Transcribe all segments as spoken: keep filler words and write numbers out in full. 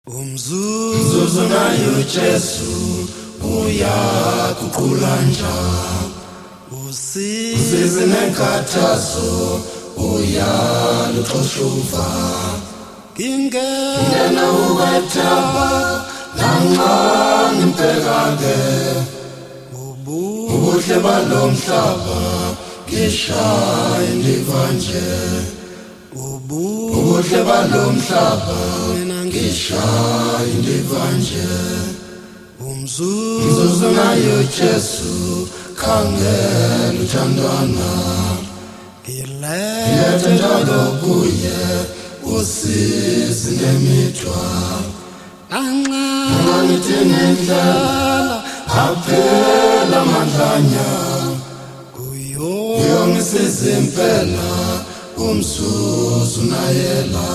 Umzuzu nayo Jesu uyaguqula njalo usize nenkathazo uyaluxoshuva ngingena ukwethaba lanxa ngimpeka-ke ubuhle balomhlaba ngishaya indiva nje ubuhle balomhlaba ngishaya indiva nje umzuzu nayo Jesu khangela uthandana ngilethe njalo kuye usizi nemithwa lanxa ngithi ngendlela aphela amandlanya uyongisiza impela umzuzu nayela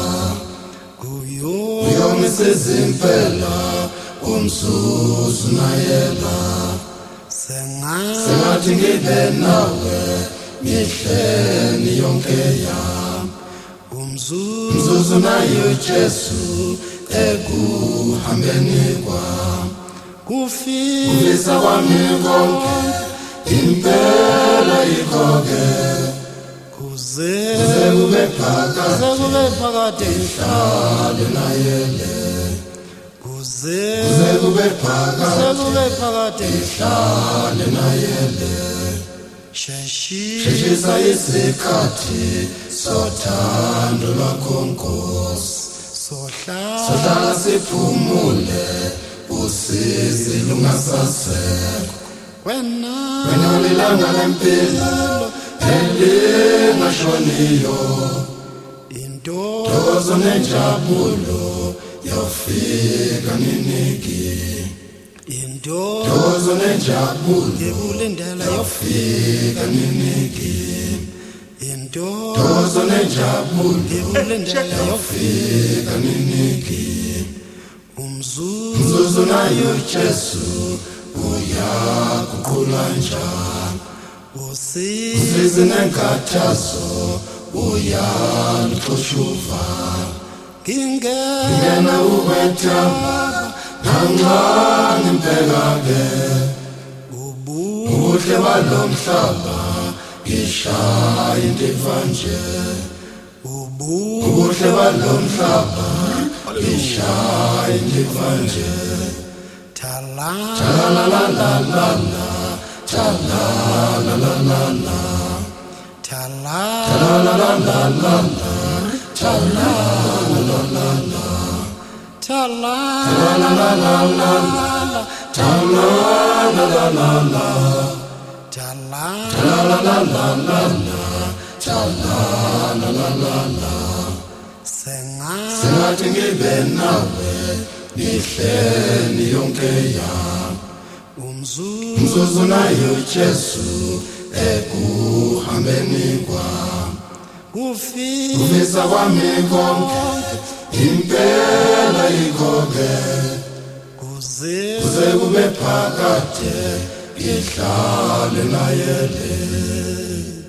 uyongisiza impela umzuzu nayela sengathi ngibe nawe mihleni yonke yami umzuzu nayo Jesu ekuhambeni kwami kufisa kwami konke impela yikho-ke kuze kube phakade ngihlale nayele kuze kube phakade ngihlale nayele sheshisa isikhathi sothando lwakho Nkosi sohlala siphumule usizi lungasasekho wena lilanga lempilo elingashoniyo intokozo nenjabulo yofika niniki intokozo nenjabulo ngikulindela yofika niniki intokozo nenjabulo ngikulindela yofika niniki umzuzu nayo Jesu uyaguqula njalo usizi nenkathazo uyaluxoshuva ngingena ukwethaba lanxa ngimpeka-ke ubuhle balomhlaba ngishaya indiva nje ubuhle balomhlaba ngishaya indiva nje Tra-la-la-la-la-la, tra-la-la-la-la-la, tra-la-la-la-la-la, tra-la-la-la-la-la, tra-la-la-la-la-la, tra-la-la-la-la-la, tra-la-la-la-la-la, tra-la-la-la-la-la. Sengathi ngibe nawe mihleni yonke yami umzuzu nayo Jesu ekuhambeni kwami kufisa kwami konke impela yikho-ke kuze kube phakade ngihlale nayele.